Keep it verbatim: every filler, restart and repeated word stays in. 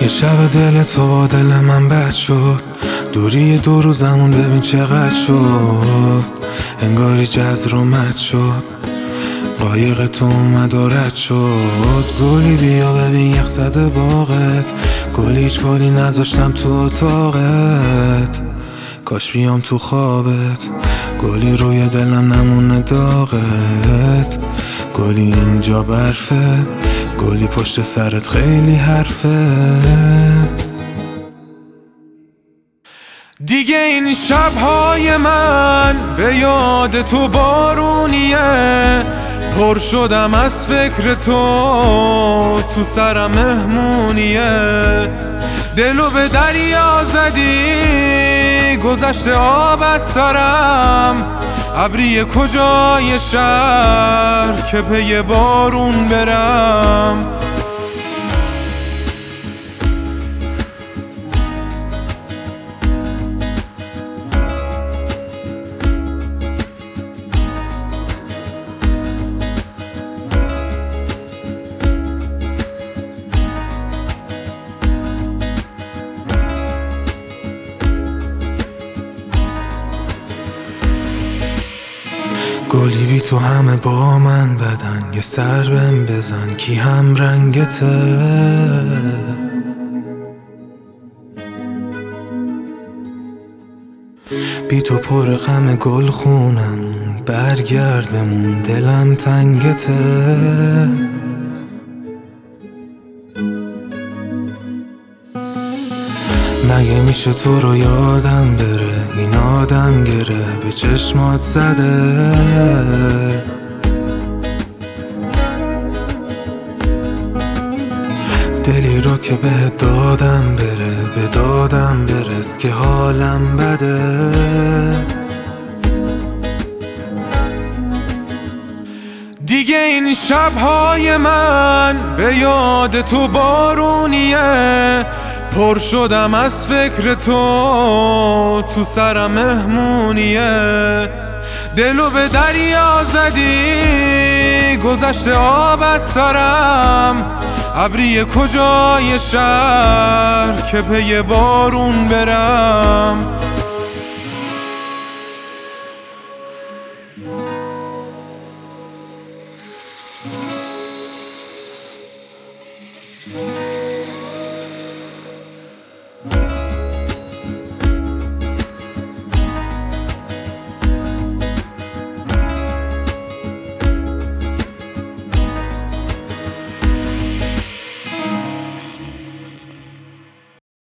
یه شب دل تو با دل من بد شد، دوری دو روزمون ببین چقدر شد. انگاری جز رو مد شد، قایق تو اومد و رد شد. گلی بیا ببین یخ زده باغت، گلی هیچ گلی نذاشتم تو اتاقت. کاش بیام تو خوابت، گلی روی دلم نمونه داغت. گلی اینجا برفه، گلی پشت سرت خیلی حرفه. دیگه این شبهای من به یاد تو بارونیه، پر شدم از فکر تو، تو سرم مهمونیه. دلو به دریا زدی، گذشته آب از سرم. ابری کجای شهر که پی بارون برم. گلی بی تو همه با من بدن، یه سر بهم بزن کی هم رنگته. بی تو پر غم گل خونم، برگرد بمون دلم تنگته. مگه میشه تو رو یادم بره، این آدم گره به چشمات زده. دلی رو که به دادم بره، به دادم برس که حالم بده. دیگه این شبهای من به یاد تو بارونیه، پر شدم از فکر تو، تو سرم مهمونیه. دلو به دریا زدی، گذشته آب از سرم. ابری کجای شهر که پی بارون برم.